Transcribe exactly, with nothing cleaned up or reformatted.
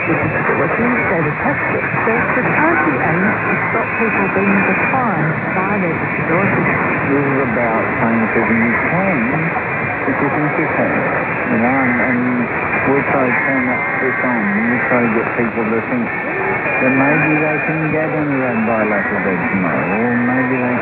disability, so the test search was currently aimed to stop people being defined by their disability. This is about saying to them, you can if you think you can. You know, and, and we try to turn that switch on, and we try to get people to think that maybe they can get on the road by lack of bed tomorrow, or maybe they